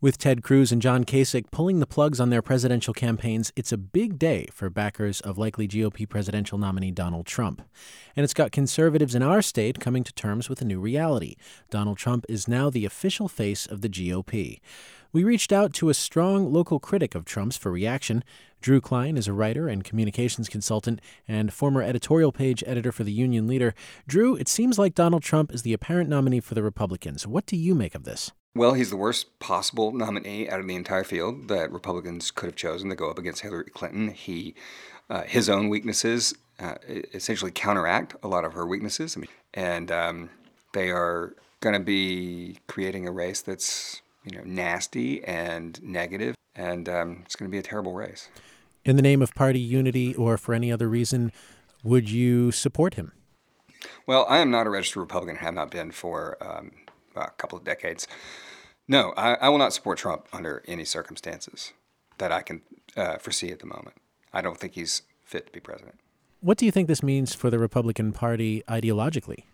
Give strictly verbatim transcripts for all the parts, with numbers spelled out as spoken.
With Ted Cruz and John Kasich pulling the plugs on their presidential campaigns, it's a big day for backers of likely G O P presidential nominee Donald Trump. And it's got conservatives in our state coming to terms with a new reality. Donald Trump is now the official face of the G O P. We reached out to a strong local critic of Trump's for reaction. Drew Klein is a writer and communications consultant and former editorial page editor for the Union Leader. Drew, it seems like Donald Trump is the apparent nominee for the Republicans. What do you make of this? Well, he's the worst possible nominee out of the entire field that Republicans could have chosen to go up against Hillary Clinton. He, uh, his own weaknesses uh, essentially counteract a lot of her weaknesses, and um, they are going to be creating a race that's, you know, nasty and negative, and um, it's going to be a terrible race. In the name of party unity or for any other reason, would you support him? Well, I am not a registered Republican, have not been for um, a couple of decades. No, I, I will not support Trump under any circumstances that I can uh, foresee at the moment. I don't think he's fit to be president. What do you think this means for the Republican Party ideologically?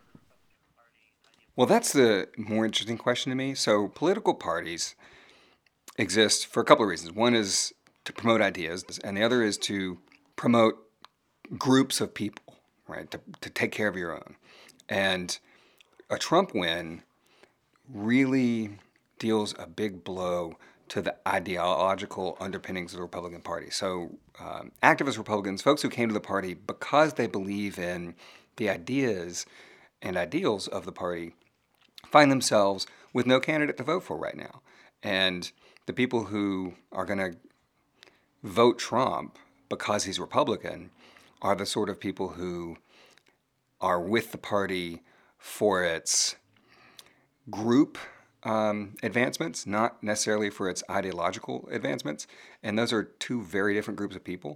Well, that's the more interesting question to me. So political parties exist for a couple of reasons. One is to promote ideas, and the other is to promote groups of people, right, to, to take care of your own. And a Trump win really deals a big blow to the ideological underpinnings of the Republican Party. So um, activist Republicans, folks who came to the party because they believe in the ideas and ideals of the party, find themselves with no candidate to vote for right now. And the people who are going to vote Trump because he's Republican are the sort of people who are with the party for its group um, advancements, not necessarily for its ideological advancements. And those are two very different groups of people.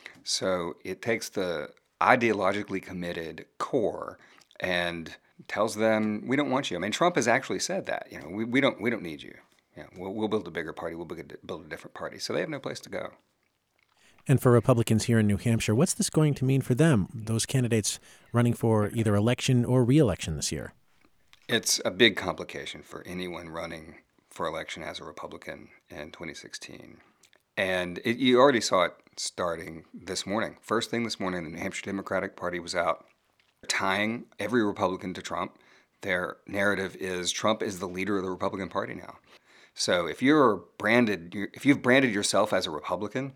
So it takes the ideologically committed core and tells them, we don't want you. I mean, Trump has actually said that. You know, we, we don't we don't need you. Yeah, we'll, we'll build a bigger party. We'll build a different party. So they have no place to go. And for Republicans here in New Hampshire, what's this going to mean for them, those candidates running for either election or re-election this year? It's a big complication for anyone running for election as a Republican in twenty sixteen. And it, you already saw it starting this morning. First thing this morning, the New Hampshire Democratic Party was out tying every Republican to Trump. Their narrative is Trump is the leader of the Republican Party now. So if you're branded, if you've branded yourself as a Republican,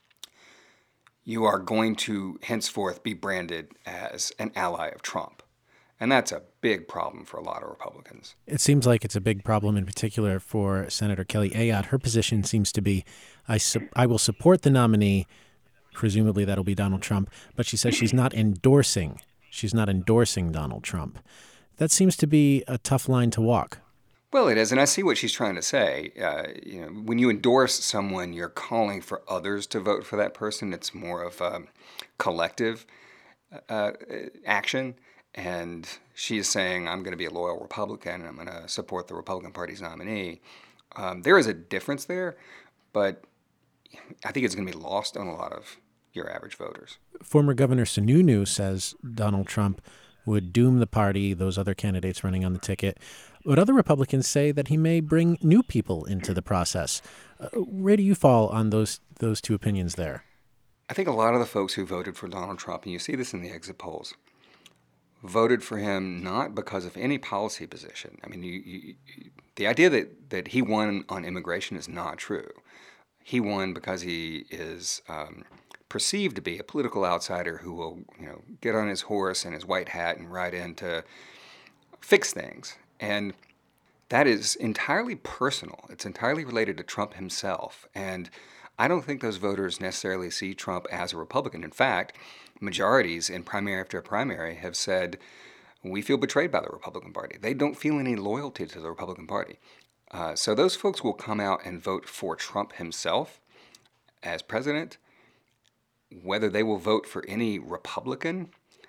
you are going to henceforth be branded as an ally of Trump. And that's a big problem for a lot of Republicans. It seems like it's a big problem in particular for Senator Kelly Ayotte. Her position seems to be, I, su- I will support the nominee, presumably that'll be Donald Trump, but she says she's not endorsing, she's not endorsing Donald Trump. That seems to be a tough line to walk. Well, it is, and I see what she's trying to say. Uh, you know, when you endorse someone, you're calling for others to vote for that person. It's more of a collective uh, action. And she is saying, I'm going to be a loyal Republican, and I'm going to support the Republican Party's nominee. Um, there is a difference there, but I think it's going to be lost on a lot of your average voters. Former Governor Sununu says Donald Trump would doom the party, those other candidates running on the ticket. But other Republicans say that he may bring new people into the process. Uh, where do you fall on those those two opinions there? I think a lot of the folks who voted for Donald Trump, and you see this in the exit polls, voted for him not because of any policy position. I mean, you, you, the idea that, that he won on immigration is not true. He won because he is um, perceived to be a political outsider who will, you know, get on his horse and his white hat and ride in to fix things. And that is entirely personal. It's entirely related to Trump himself. And I don't think those voters necessarily see Trump as a Republican. In fact, majorities in primary after primary have said, we feel betrayed by the Republican Party. They don't feel any loyalty to the Republican Party. Uh, so those folks will come out and vote for Trump himself as president. Whether they will vote for any Republican,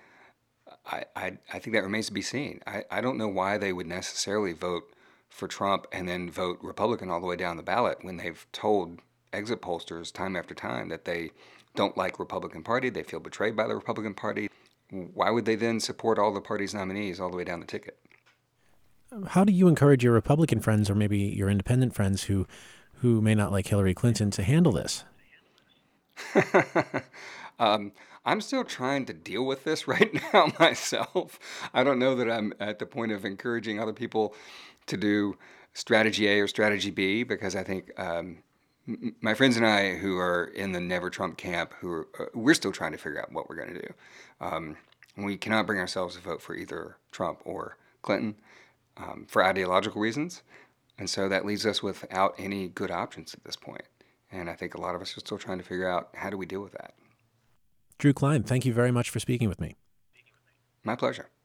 I, I, I think that remains to be seen. I, I don't know why they would necessarily vote for Trump and then vote Republican all the way down the ballot when they've told exit pollsters time after time that they don't like Republican Party, they feel betrayed by the Republican Party. Why would they then support all the party's nominees all the way down the ticket? How do you encourage your Republican friends or maybe your independent friends who who may not like Hillary Clinton to handle this? um, I'm still trying to deal with this right now myself. I don't know that I'm at the point of encouraging other people to do strategy A or strategy B, because I think um, m- my friends and I who are in the Never Trump camp, who are, uh, we're still trying to figure out what we're going to do. Um, we cannot bring ourselves to vote for either Trump or Clinton um, for ideological reasons. And so that leaves us without any good options at this point. And I think a lot of us are still trying to figure out, how do we deal with that? Drew Klein, thank you very much for speaking with me. My pleasure.